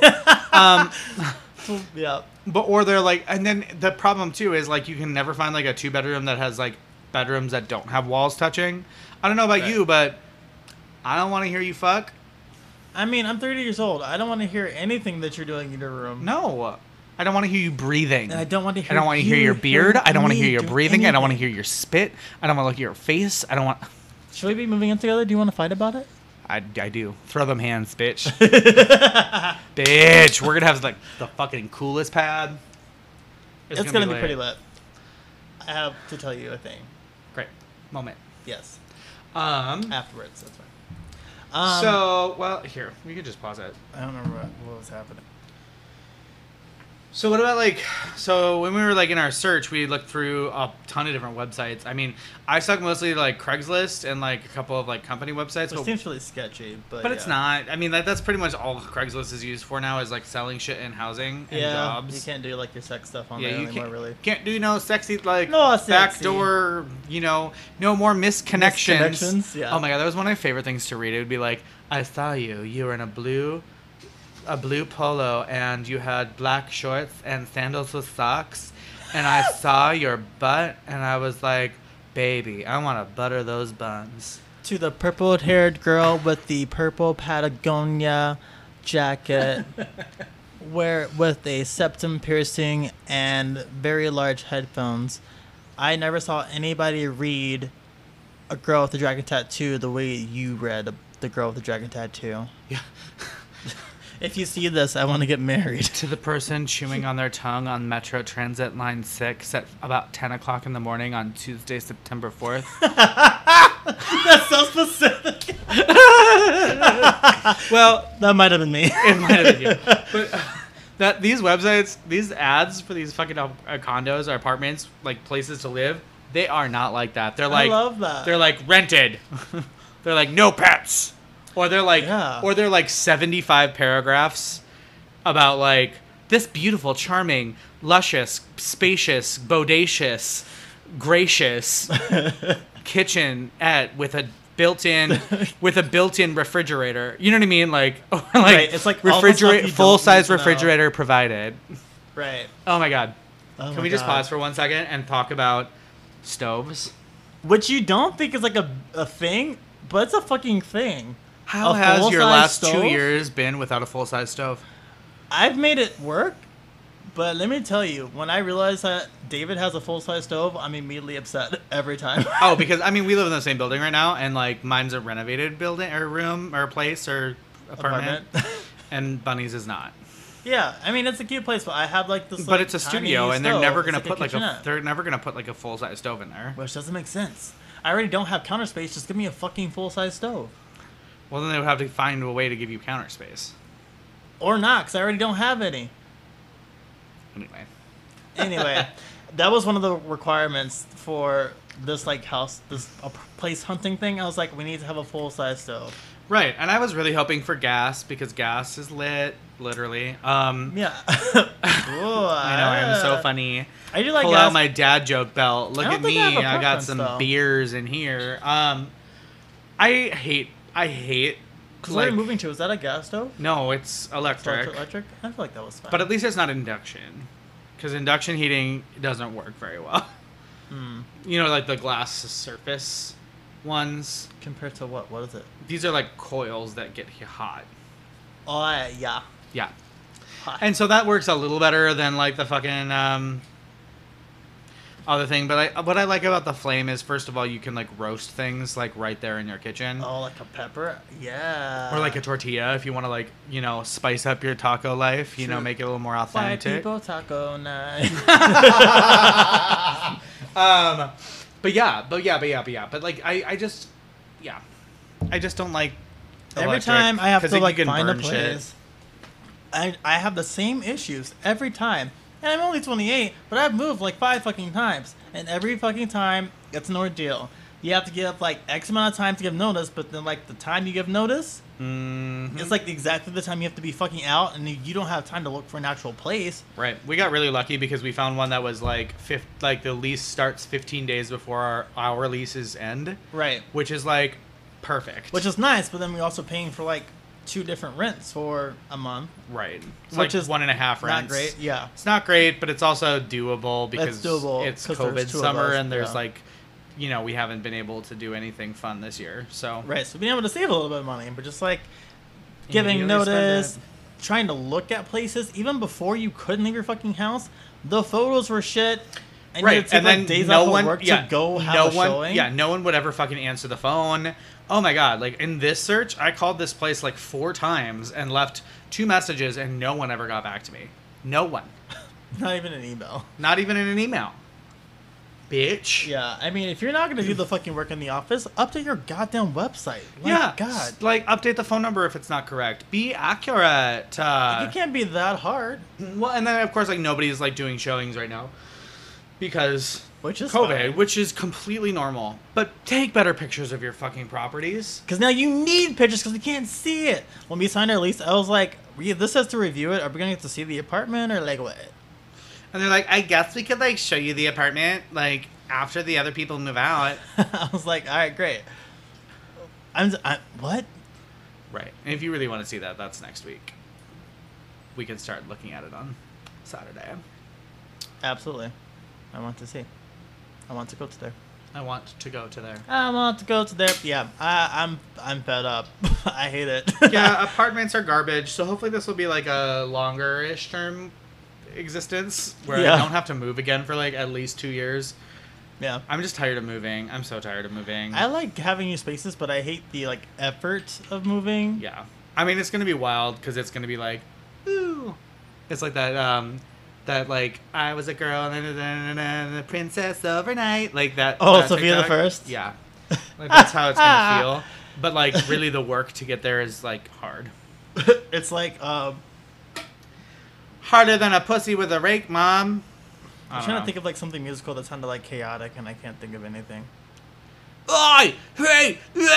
Yeah. Or they're like, and then the problem, too, is, like, you can never find, like, a 2-bedroom that has, like, bedrooms that don't have walls touching. I don't know about Right. you, but I don't want to hear you fuck. I mean, I'm 30 years old. I don't want to hear anything that you're doing in your room. No. I don't want to hear you breathing. And I don't want to hear I don't want to hear you your beard. I don't want to me hear your do breathing. I don't want to anything. hear your spit. I don't want to look at your face. I don't want. Should we be moving in together? Do you want to fight about it? I do. Throw them hands, bitch. Bitch. We're going to have like the fucking coolest pad. It's gonna be lit. pretty lit. I have to tell you a thing. Great. Moment. Yes. Um. Afterwards, that's fine. So, well, here. We could just pause it. I don't remember what was happening. So what about like, so when we were like in our search, we looked through a ton of different websites. I mean, I stuck mostly to like Craigslist and like a couple of like company websites. It seems really sketchy, but But it's not. I mean, that's pretty much all Craigslist is used for now is like selling shit in housing and Yeah, jobs. you can't do like your sex stuff on Yeah, there you anymore, can't, really. can't do sexy like No sexy. backdoor. No more misconnections. Misconnections, yeah. Oh my god, that was one of my favorite things to read. It would be like, I saw you. You were in a blue polo and you had black shorts and sandals with socks, and I saw your butt and I was like, baby, I want to butter those buns. To the purple-haired girl with the purple Patagonia jacket, with a septum piercing and very large headphones. I never saw anybody read a girl with a dragon tattoo the way you read the girl with the dragon tattoo. Yeah. If you see this, I want to get married. To the person chewing on their tongue on Metro Transit Line 6 at about 10 o'clock in the morning on Tuesday, September 4th. That's so specific. Well, That might have been me. it might have been you. But that these websites, these ads for these fucking condos or apartments, like places to live, they are not like that. They're like, I love that. They're like rented. They're like no pets. Or they're like, Yeah. or they're like 75 paragraphs about like this beautiful, charming, luscious, spacious, bodacious, gracious kitchenette with a built-in refrigerator. You know what I mean? Like, or like, Right, it's like all the stuff you don't full-size need to know. refrigerator provided. Right. Oh my god. Oh Can my we just God. pause for 1 second and talk about stoves? Which you don't think is like a thing, but it's a fucking thing. How A has your full-size last 2 stove? years been without a full-size stove? I've made it work, but let me tell you, when I realize that David has a full-size stove, I'm immediately upset every time. Oh, because I mean we live in the same building right now, and like mine's a renovated building or room or place or apartment, and Bunny's is not. Yeah, I mean it's a cute place, but I have like this. But like, it's a tiny studio, and they're stove. never It's gonna put like kitchenette, they're never gonna put like a full-size stove in there. which doesn't make sense. I already don't have counter space. Just give me a fucking full-size stove, Well, then they would have to find a way to give you counter space. or not, because I already don't have any. Anyway. Anyway, that was one of the requirements for this like house, this place hunting thing. I was like, we need to have a full-size stove. Right, and I was really hoping for gas because gas is lit, literally. Yeah. I know, I'm so funny. I do like Pull gas. out my dad joke belt. Look I don't at think me. I have a I got preference, some though. beers in here. I hate. 'Cause where are you moving to? Is that a gas stove? No, it's electric. Electric? I feel like that was fine. But at least it's not induction, because induction heating doesn't work very well. Hmm. You know, like the glass surface ones. Compared to what? What is it? These are like coils that get hot. Oh, yeah. Yeah. Hot. And so that works a little better than like the fucking other thing. But what I like about the flame is, first of all, you can like roast things like right there in your kitchen. Oh, like a pepper? Yeah. Or like a tortilla if you want to like, you know, spice up your taco life, you know, True. make it a little more White authentic. people taco night. But like I just don't like Every electric, time I have 'cause to you like can find a burn shit. place, I have the same issues every time. And I'm only 28, but I've moved like 5 fucking times, and every fucking time it's an ordeal. You have to give like X amount of time to give notice, but then like the time you give notice, it's like exactly the time you have to be fucking out, and you don't have time to look for an actual place. Right. We got really lucky because we found one that was like the lease starts 15 days before our leases end, Right. which is like perfect. Which is nice, but then we're also paying for like 2 different rents for a month. right. It's Which like is 1.5 rents. Not great. Yeah. It's not great, but it's also doable because doable, it's 'cause there's COVID 2 of summer us, and there's yeah. like, you know, we haven't been able to do anything fun this year. So Right. So being able to save a little bit of money, but just like giving Immediately spend notice, it. trying to look at places, even before you couldn't leave your fucking house, the photos were shit. And you right, had to take, and then like, days no off of one, work yeah, to go have no a one, showing. yeah, no one would ever fucking answer the phone. Oh my god! Like in this search, I called this place like 4 times and left 2 messages, and no one ever got back to me. No one, Not even an email. not even in an email. Bitch. Yeah, I mean, if you're not gonna do the fucking work in the office, update your goddamn website. Like, Yeah, God, like update the phone number if it's not correct. Be accurate. it can't be that hard. Well, and then of course, like nobody's like doing showings right now because Which is COVID, fine. which is completely normal. But take better pictures of your fucking properties. Because now you need pictures because we can't see it. When we signed our lease, I was like, this has to review it. Are we going to get to see the apartment or like what? And they're like, I guess we could like show you the apartment like after the other people move out. I was like, all right, great. What? Right. And if you really want to see that, that's next week. We can start looking at it on Saturday. Absolutely. I want to see. I want to go to there. I want to go to there. I want to go to there. Yeah, I'm fed up. I hate it. Yeah, apartments are garbage. So hopefully this will be like a longer-ish term existence where Yeah. I don't have to move again for like at least 2 years. Yeah. I'm just tired of moving. I'm so tired of moving. I like having new spaces, but I hate the like effort of moving. Yeah. I mean, it's going to be wild because it's going to be like, ooh. It's like that like, I was a girl and the princess overnight. Like that. Oh, that Sophia the TikTok. First? Yeah. Like that's how it's going to feel. But like really the work to get there is like hard. It's like, Harder than a pussy with a rake, Mom. I'm trying to think of like something musical that sounded like chaotic, and I can't think of anything. Oi! Hey!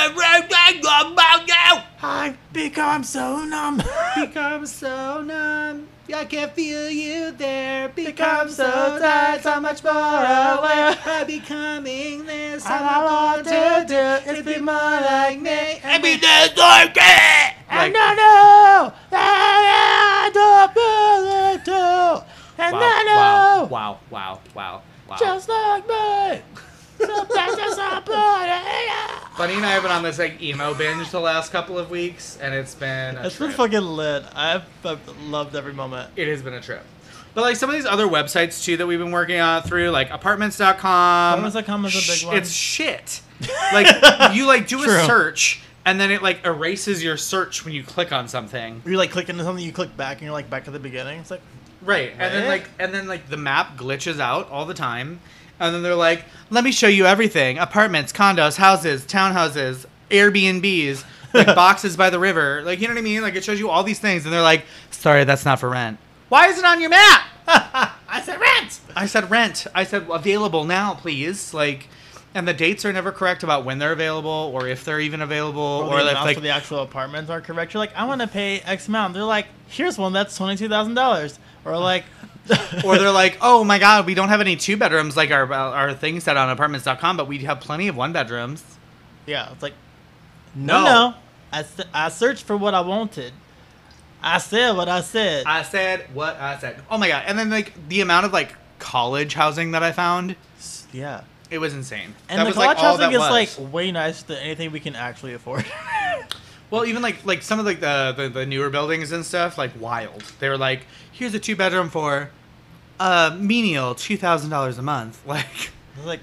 I've become so numb. Become so numb. I can't feel you there. Become so tired, so much more aware. I'm becoming this. All I want to do is be more like me. And be this like it. And I know that I don't feel it too. And I know Wow. just like me. Sometimes it's not Bunny and I have been on this like emo binge the last couple of weeks, and it's been a It's been trip. fucking lit. I've loved every moment. It has been a trip. But like some of these other websites too that we've been working on through, like apartments.com. Apartments.com is a big one. It's shit. Like you like do a True. search and then it like erases your search when you click on something. You like click into something, you click back, and you're like back to the beginning. It's like, Right. And What? then the map glitches out all the time. And then they're like, let me show you everything. Apartments, condos, houses, townhouses, Airbnbs, like boxes by the river. Like, you know what I mean? Like, it shows you all these things. And they're like, sorry, that's not for rent. Why is it on your map? I said rent. I said rent. I said available now, please. Like, and the dates are never correct about when they're available or if they're even available. Or Or the if, amounts like, for the actual apartments are correct. You're like, I want to pay X amount. They're like, here's one that's $22,000. Or like, or they're like, oh my god, we don't have any 2 bedrooms like our thing said on apartments.com, but we have plenty of 1 bedrooms. yeah, it's like, No. no. I searched for what I wanted. I said what I said. I said what I said. Oh my god. And then like the amount of like college housing that I found, Yeah. it was insane. And that the was college like all housing that is was. like way nicer than anything we can actually afford. Well, even like some of like the newer buildings and stuff, like wild. They were like, here's a 2 bedroom for menial $2,000 a month. Like, I was like,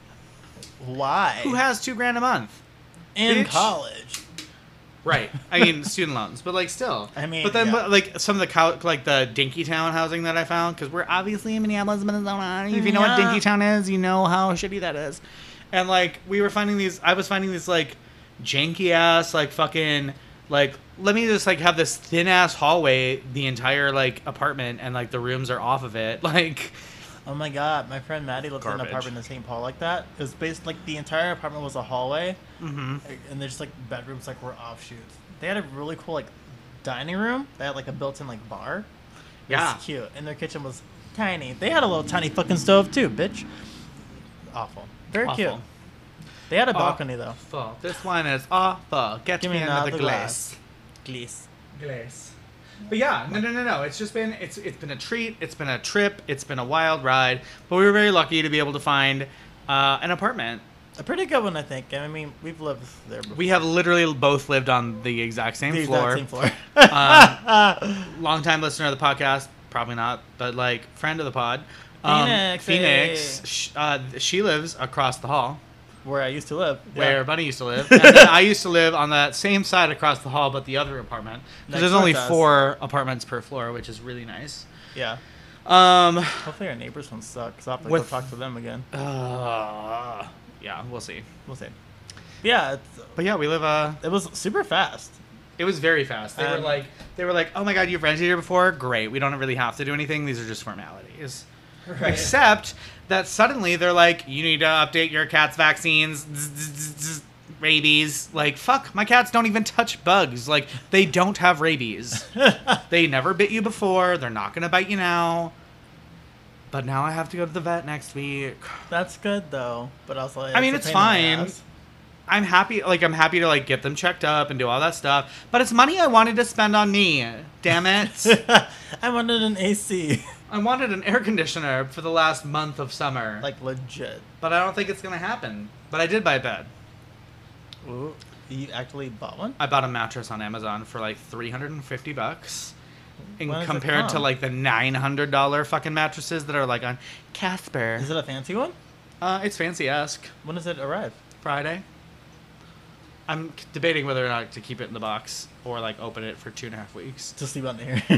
why? who has $2,000 a month? in bitch? college? Right. I mean, student loans, but like still. I mean, but then yeah. like some of the like the Dinkytown housing that I found, because we're obviously in Minneapolis, Minnesota. If you know what Yeah. Dinkytown is, you know how shitty that is. And like we were finding these, I was finding these like janky ass like fucking like, let me just like have this thin ass hallway the entire like apartment, and like the rooms are off of it. Like, Oh my god, my friend Maddie lived in an Garbage. apartment in St. Paul like that. It was based like the entire apartment was a hallway, mm-hmm. and there's like bedrooms like were offshoots. They had a really cool like dining room. They had like a built-in like bar. It Yeah. was cute, and their kitchen was tiny. They had a little tiny fucking stove too, bitch. Awful, very cute. Awful. They had a balcony though. Awful. This one is awful. Get Give me me another another glass. Glass. Glass. But yeah, no. It's just been it's been a treat. It's been a trip. It's been a wild ride. But we were very lucky to be able to find an apartment. A pretty good one, I think. I mean, we've lived there before. We have literally both lived on the exact same the floor. exact same floor. Longtime listener of the podcast, probably not, but like friend of the pod. Phoenix, She lives across the hall, Where I used to live. where Bunny used to live, and then I used to live on that same side across the hall, but the other apartment. Because Next there's only door to us. 4 apartments per floor, which is really nice. Yeah. Um, Hopefully our neighbors won't suck, because I'll have to With- go talk to them again. yeah, we'll see. We'll see. Yeah, But yeah, we live. it was super fast. It was very fast. They were like, oh my god, you've rented here before? Great. We don't really have to do anything. These are just formalities. Right. Except that suddenly they're like, you need to update your cat's vaccines. Rabies. Like, fuck, my cats don't even touch bugs. Like, they don't have rabies. They never bit you before. They're not going to bite you now. But now I have to go to the vet next week. That's good though, but also I mean, a it's pain in the fine. ass. I'm happy to like get them checked up and do all that stuff. But it's money I wanted to spend on me. Damn it. I wanted an AC, I wanted an air conditioner for the last month of summer. like legit. But I don't think it's going to happen. But I did buy a bed. Ooh, you actually bought one? I bought a mattress on Amazon for like $350. And When does it compared to come? like the $900 fucking mattresses that are like on Casper. Is it a fancy one? It's fancy-esque. When does it arrive? Friday. I'm debating whether or not to keep it in the box or like open it for 2.5 weeks. To sleep on here.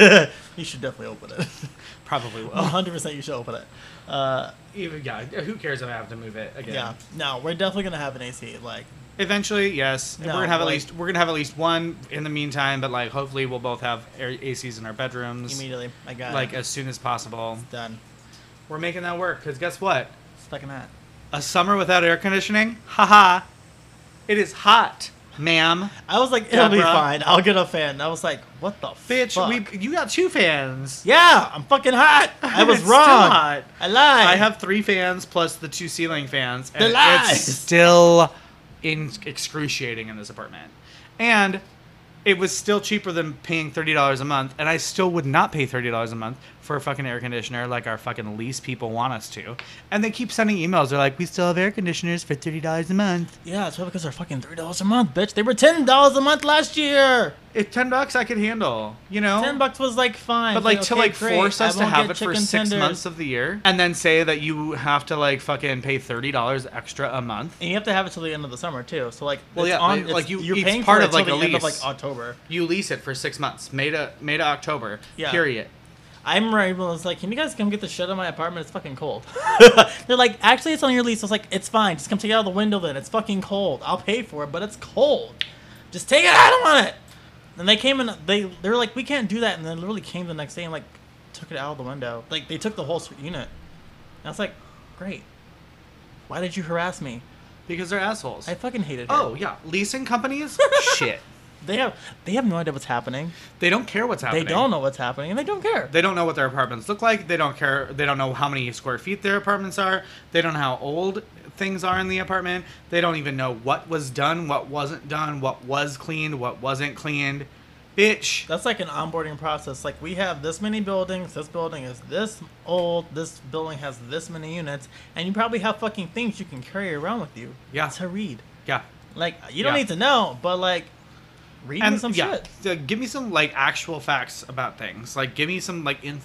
You should definitely open it. Probably will. 100% you should open it. Even who cares if I have to move it again? Yeah. No, we're definitely gonna have an AC. Like, Eventually, yes. No, we're gonna have like- we're gonna have at least one in the meantime, but like hopefully we'll both have ACs in our bedrooms immediately. I got like it. as soon as possible. Done. We're making that work because guess what? Stuck in that. A summer without air conditioning? Haha. It is hot, ma'am. I was like, it'll be Deborah. fine. I'll get a fan. I was like, what the Bitch, fuck? you got 2 fans. Yeah, I'm fucking hot. I was It's wrong. still hot. I lied. I have 3 fans plus the 2 ceiling fans, and The lies. it's still excruciating in this apartment. And it was still cheaper than paying $30 a month, and I still would not pay $30 a month for a fucking air conditioner like our fucking lease people want us to. And they keep sending emails. They're like, we still have air conditioners for $30 a month. Yeah, it's probably because they're fucking $3 a month, bitch. They were $10 a month last year. If $10 I could handle, you know? $10 was like fine. But like It's to okay, like great. force us I to won't have get it for chicken 6 tenders. months of the year, and then say that you have to like fucking pay $30 extra a month. And you have to have it till the end of the summer too. So like, Well, it's yeah, on, like it's, you- you're it's paying part for of, it like, till a the end of lease. like October. You lease it for 6 months, May to October. Yeah. Period. I remember everyone was like, "Can you guys come get the shit out of my apartment? It's fucking cold." They're like, "Actually, it's on your lease." I was like, "It's fine. Just come take it out of the window. Then it's fucking cold. I'll pay for it, but it's cold. Just take it. I don't want it." And they came and they were like, "We can't do that." And then literally came the next day and like took it out of the window. Like they took the whole unit. And I was like, "Great. Why did you harass me?" Because they're assholes. I fucking hated her. Oh yeah, leasing companies. Shit. They have no idea what's happening. They don't care what's happening. They don't know what's happening, and they don't care. They don't know what their apartments look like. They don't care. They don't know how many square feet their apartments are. They don't know how old things are in the apartment. They don't even know what was done, what wasn't done, what was cleaned, what wasn't cleaned. Bitch. That's like an onboarding process. Like, we have this many buildings, this building is this old, this building has this many units, and you probably have fucking things you can carry around with you. Yeah. To read. Yeah. Like, you don't Yeah. need to know, but like, read me some shit. Give me some like actual facts about things. Like give me some like info.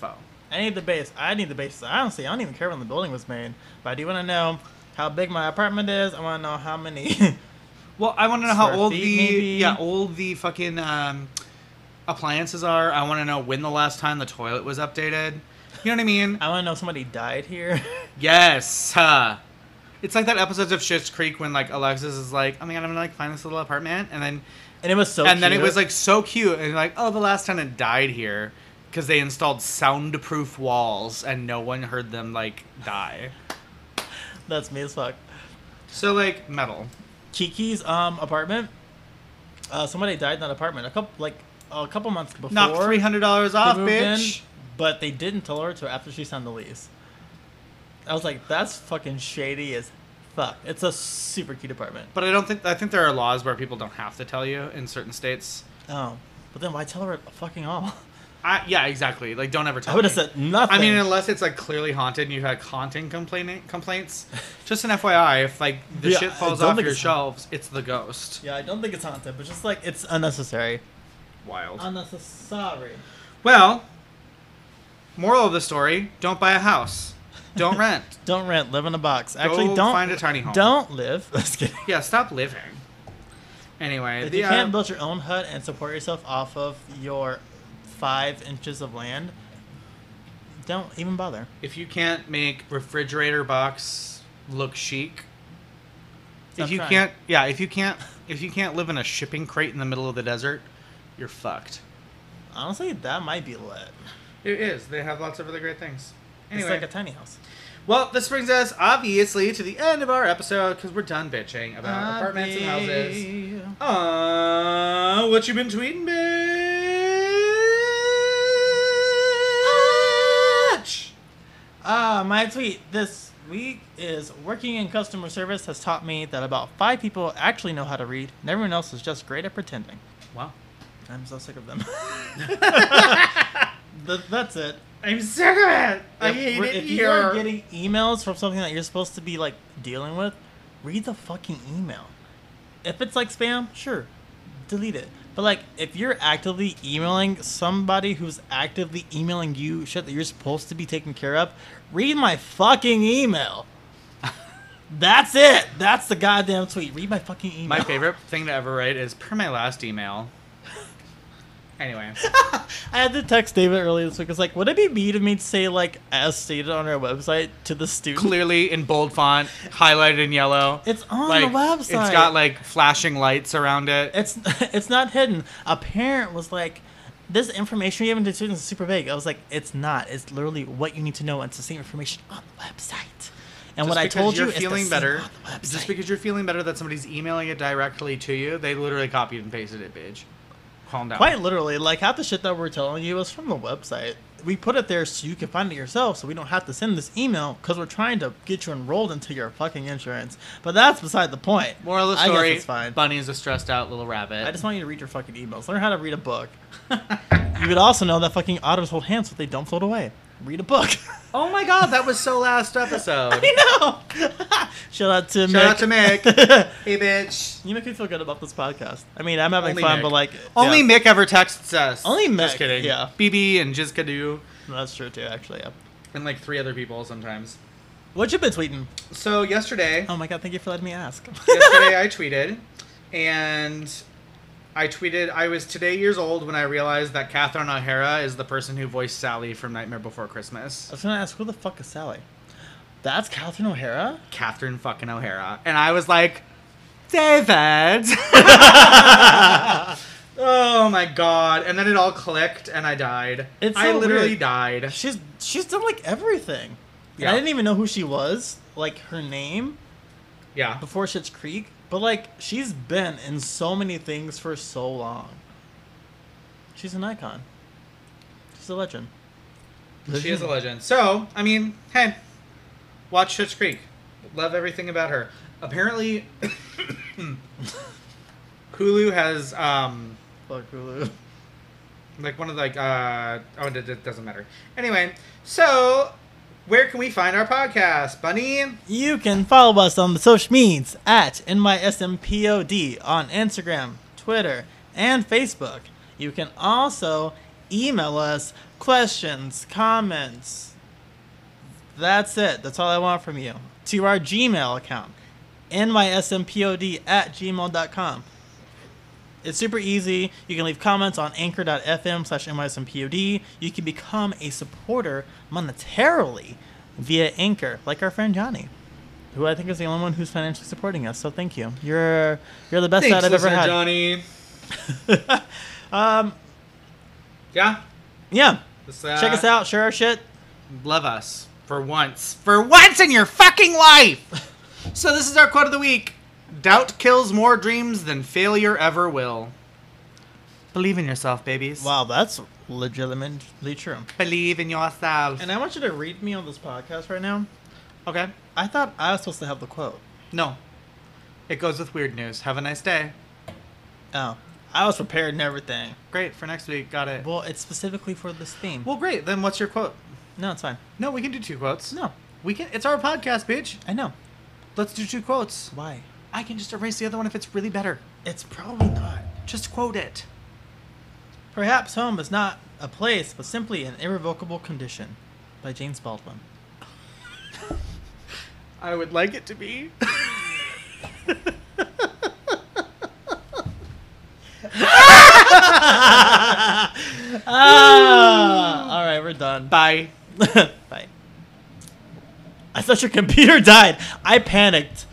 I need the base. Honestly, I don't even care when the building was made. But I do want to know how big my apartment is. I want to know how many. Well, I want to know how Square old feet, maybe? old the fucking appliances are. I want to know when the last time the toilet was updated. You know what I mean? I want to know if somebody died here. Yes. It's like that episode of Schitt's Creek when like Alexis is like, "Oh my god, I'm gonna like find this little apartment," and then And it was so then it cute. was like so cute, and like, "Oh, the last tenant died here because they installed soundproof walls and no one heard them like die." That's me as fuck. So like metal. Kiki's apartment. Somebody died in that apartment a couple months before. Knock $300 they off, moved bitch. in, but they didn't tell her to after she signed the lease. I was like, that's fucking shady as fuck. It's a super cute apartment. But I think there are laws where people don't have to tell you in certain states. Oh, but then why tell her at fucking all? Yeah, exactly. Like, don't ever tell I would have me. said nothing. I mean, unless it's like clearly haunted and you had haunting complaints. Just an FYI, if like the Yeah, shit I falls don't off think your it's- shelves, it's the ghost. Yeah, I don't think it's haunted, but just like it's unnecessary. Wild. Unnecessary. Well, moral of the story: don't buy a house. Don't rent. Don't rent. Live in a box. Actually, Go don't find a tiny home. Don't live. Just kidding. Yeah, stop living. Anyway, If you can't build your own hut and support yourself off of your 5 inches of land, don't even bother. if you can't make refrigerator box look chic, Stop if you trying. can't live in a shipping crate in the middle of the desert, you're fucked. Honestly, that might be lit. It is. They have lots of other great things. Anyway, It's like a tiny house. well, this brings us obviously to the end of our episode because we're done bitching about apartments and houses. What you been tweeting, bitch? My tweet this week is working in customer service has taught me that about 5 people actually know how to read, and everyone else is just great at pretending. Wow. I'm so sick of them. That's it. I'm sick of it. I If hate we're- it if you are here. getting emails from something that you're supposed to be like dealing with, read the fucking email. If it's like spam, sure, delete it. But like, if you're actively emailing somebody who's actively emailing you shit that you're supposed to be taking care of, read my fucking email. That's it. That's the goddamn tweet. Read my fucking email. My favorite thing to ever write is per my last email. Anyway. I had to text David earlier this week. It's like, would it be mean of me to say like, as stated on our website to the student? Clearly in bold font, highlighted in yellow. It's on like, the website. It's got like flashing lights around it. It's not hidden. A parent was like, this information you're giving to students is super vague. I was like, it's not. It's literally what you need to know. And it's the same information on the website. And what I told you you're is the feeling same better, on the website. just because you're feeling better that somebody's emailing it directly to you, they literally copied and pasted it, bitch. Calm down. Quite literally, like half the shit that we're telling you is from the website. We put it there so you can find it yourself, so we don't have to send this email because we're trying to get you enrolled into your fucking insurance. But that's beside the point. Moral of the I guess story: it's fine. Bunny's a stressed out little rabbit. I just want you to read your fucking emails. Learn how to read a book. You would also know that fucking otters hold hands, but they don't float away. Read a book. Oh my god, that was so last episode. I know. Shout out to Mick. Shout out to Mick. Hey, bitch. You make me feel good about this podcast. I mean, I'm having Only fun, Mick. but like Only yeah. Mick ever texts us. Only Just Mick, kidding. yeah. BB and Jizkadoo. That's true too, actually. Yeah. And like 3 other people sometimes. What you been tweeting? So yesterday, Oh my god, thank you for letting me ask. I tweeted, and I was today years old when I realized that Catherine O'Hara is the person who voiced Sally from Nightmare Before Christmas. I was gonna ask, who the fuck is Sally? That's Catherine O'Hara? Catherine fucking O'Hara. And I was like, David! Oh my god. And then it all clicked and I died. It's I so literally weird. died. She's done like everything. And Yeah. I didn't even know who she was, like her name, Yeah. before Schitt's Creek. But like, she's been in so many things for so long. She's an icon. She's a legend. She is a legend. So, I mean, hey, watch Schitt's Creek. Love everything about her. Apparently, Hulu has, Fuck Hulu. like one of the, it doesn't matter. Anyway, so, where can we find our podcast, Bunny? You can follow us on the social medias at NYSMPOD on Instagram, Twitter, and Facebook. You can also email us questions, comments. That's it. That's all I want from you. To our Gmail account, nysmpod@gmail.com. It's super easy. You can leave comments on anchor.fm/nysmpod. You can become a supporter monetarily via Anchor, like our friend Johnny, who I think is the only one who's financially supporting us. So thank you. You're the best Thanks, dad I've ever had. Johnny. Yeah. Yeah. This, Check us out. Share our shit. Love us. For once. For once in your fucking life! So this is our quote of the week. Doubt kills more dreams than failure ever will. Believe in yourself, babies. Wow, that's legitimately true. Believe in yourself. And I want you to read me on this podcast right now. Okay. I thought I was supposed to have the quote. No. It goes with weird news. Have a nice day. Oh. I was prepared and everything. Great. For next week. Got it. Well, it's specifically for this theme. Well, great. Then what's your quote? No, it's fine. No, we can do 2 quotes. No. We can. It's our podcast, bitch. I know. Let's do 2 quotes. Why? I can just erase the other one if it's really better. It's probably not. Just quote it. Perhaps home is not a place, but simply an irrevocable condition. By James Baldwin. I would like it to be. All right, we're done. Bye. Bye. I thought your computer died. I panicked.